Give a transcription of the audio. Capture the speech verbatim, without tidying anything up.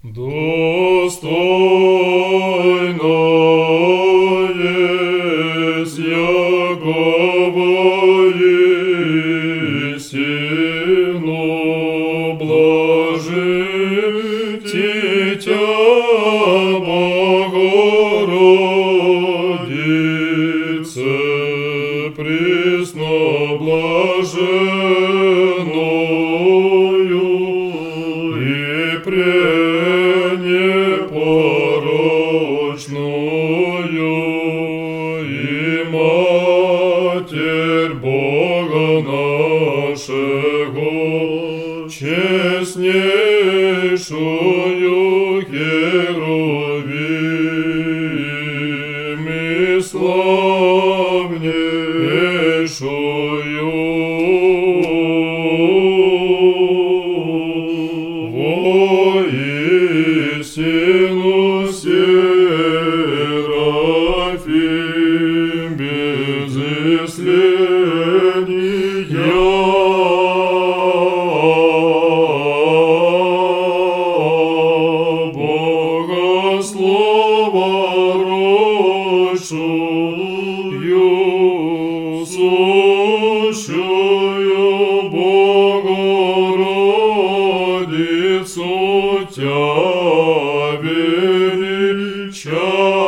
Достойно есть якого истину блажит Дитя Богородице, пресноблаженною и пренепорочную, и Матерь Бога нашего, честнейшую Херувим и славнейшую воистину Серафим без исследия Бога слова рощую, сущую Богородицу Тя величаю.